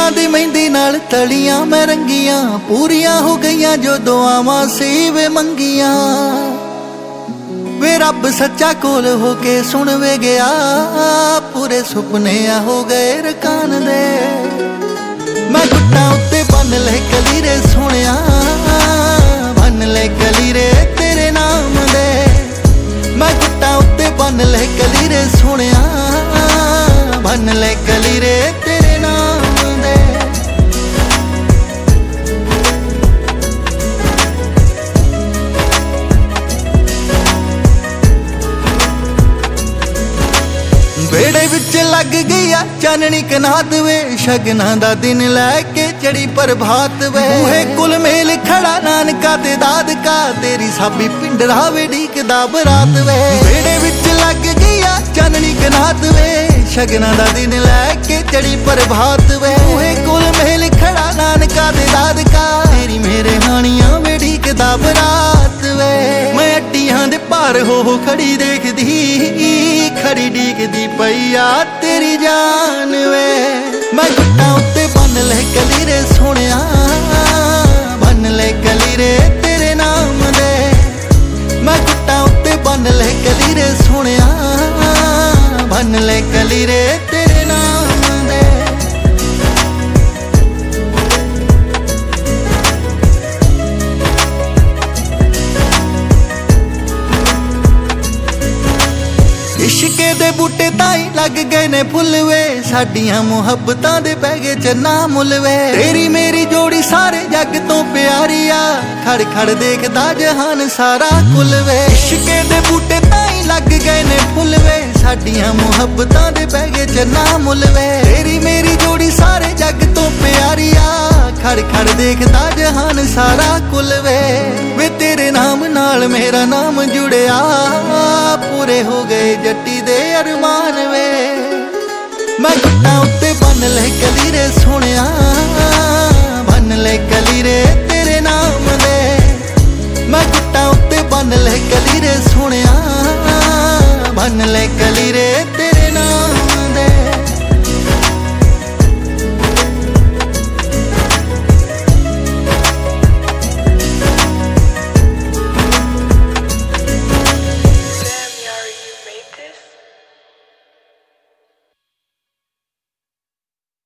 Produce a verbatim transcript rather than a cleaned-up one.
ਫੁੱਲਾਂ ਦੀ ਮਹਿੰਦੀ ਨਾਲ ਤਲੀਆਂ ਮੈਂ ਰੰਗੀਆਂ, ਪੂਰੀਆਂ ਹੋ ਗਈਆਂ ਜੋ ਦੁਆਵਾਂ ਸੀ ਵੇ ਮੰਗੀਆਂ। ਵੇ ਰੱਬ ਸੱਚਾ ਕੋਲ ਹੋ ਕੇ ਸੁਣ ਵੇ ਗਿਆ, ਪੂਰੇ ਸੁਪਨੇ ਆ ਹੋ ਗਏ ਰਕਾਨ ਦੇ। ਮੈਂ ਗੁੱਟਾਂ ਉੱਤੇ ਬੰਨ ਲੈ ਕਲੀਰੇ ਸੋਹਣਿਆ, ਬੰਨ ਲੈ ਕਲੀਰੇ ਤੇਰੇ ਨਾਮ ਦੇ। ਮੈਂ ਗੁੱਟਾਂ ਉੱਤੇ ਬੰਨ ਲੈ ਕਲੀਰੇ ਸੋਹਣਿਆ, ਬੰਨ ਲੈ ਕਲੀਰੇ ਤੇਰੇ ਨਾਮ ਦੇ। ਵੇੜੇ ਵਿੱਚ ਲੱਗ ਗਈ ਆ ਚਾਨਣੀ ਕਨਾਤ ਵੇ, ਸ਼ਗਨਾਂ ਦਾ ਦਿਨ ਲੈ ਕੇ ਚੜੀ ਪ੍ਰਭਾਤ ਵੇ। ਬੂਹੇ ਕੁਲ ਮੇਲ ਖੜਾ ਨਾਨਕਾ ਤੇ ਦਾਦਕਾ, ਤੇਰੀ ਸਾਬੀ ਪਿੰਡਰਾ ਵੇ ਢੀਕਦਾ ਬਰਾਤ ਵੇ। ਵੇੜੇ ਵਿੱਚ ਲੱਗ ਗਈ ਆ ਚਾਨਣੀ ਕਨਾਤ ਵੇ, ਸ਼ਗਨਾਂ ਦਾ ਦਿਨ ਲੈ ਕੇ ਚੜੀ ਪ੍ਰਭਾਤ ਵੇ। ਬੂਹੇ ਕੁਲ ਮੇਲ ਖੜਾ ਨਾਨਕਾ ਤੇ ਦਾਦਕਾ, ਤੇਰੀ ਮੇਰੇ ਹਾਣੀਆਂ ਵੇ ਢੀਕਦਾ ਬਰਾਤ ਵੇ। ਮੈਂ ਅੱਡੀਆਂ ਦੇ ਭਾਰ ਹੋ ਹੋ ਖੜੀ ਦੇਖਦੀ, ਖੜੀ ਢੀਕਦੀ ਪਈ ਆ ਤੇਰੀ ਜਾਨ ਵੇ। ਮੈਂ ਗੁੱਟਾਂ ਉੱਤੇ ਬੰਨ ਲੈ ਕਲੀਰੇ ਸੋਹਣਿਆ, ਬੰਨ ਲੈ ਕਲੀਰੇ ਤੇਰੇ ਨਾਮ ਦੇ। ਮੈਂ ਗੁੱਟਾਂ ਉੱਤੇ ਬੰਨ ਲੈ ਕਲੀਰੇ ਸੋਹਣਿਆ, ਬੰਨ ਲੈ ਕਲੀਰੇ ਤੇਰੇ ਨਾਮ ਦੇ। ਇਸ਼ਕੇ ਦੇ ਬੂਟੇ ਤਾਈ ਲੱਗ ਗਏ ਨੇ ਫੁੱਲ ਵੇ, ਸਾਡੀਆਂ ਮੁਹੱਬਤਾਂ ਦੇ ਪੈ ਗਏ ਚੰਨਾ ਮੁੱਲ ਵੇ। ਤੇਰੀ ਮੇਰੀ ਜੋੜੀ ਸਾਰੇ ਜੱਗ ਤੋਂ ਪਿਆਰੀ ਆ, ਖੜ ਖੜ ਦੇਖਦਾ ਜਹਾਨ ਸਾਰਾ ਕੁੱਲ ਵੇ। ਇਸ਼ਕੇ ਦੇ ਬੂਟੇ ਤਾਈ ਲੱਗ ਗਏ ਨੇ ਫੁੱਲ ਵੇ, ਸਾਡੀਆਂ ਮੁਹੱਬਤਾਂ ਦੇ ਪੈ ਗਏ ਚੰਨਾ ਮੁੱਲ ਵੇ। ਤੇਰੀ ਮੇਰੀ ਜੋੜੀ ਸਾਰੇ ਜੱਗ ਤੋਂ ਪਿਆਰੀ ਆ, ਖੜ ਖੜ ਦੇਖਦਾ ਜਹਾਨ ਸਾਰਾ ਕੁੱਲ ਵੇ। ਵੇ ਤੇਰੇ ਨਾਮ ਨਾਲ ਮੇਰਾ ਨਾਮ ਜੁੜਿਆ, ਪੂਰੇ ਹੋ ਗਏ ਜੱਟੀ ਦੇ ਅਰਮਾਨ ਵੇ। ਮੈਂ ਗੁੱਟਾਂ ਉੱਤੇ ਬੰਨ ਲੈ ਕਲੀਰੇ ਸੋਹਣਿਆ, ਬੰਨ ਲੈ ਕਲੀਰੇ ਤੇਰੇ ਨਾਮ ਦੇ। ਮੈਂ ਗੁੱਟਾਂ ਉੱਤੇ ਬੰਨ ਲੈ ਕਲੀਰੇ ਸੋਹਣਿਆ, ਬੰਨ ਲੈ ਕਲੀਰੇ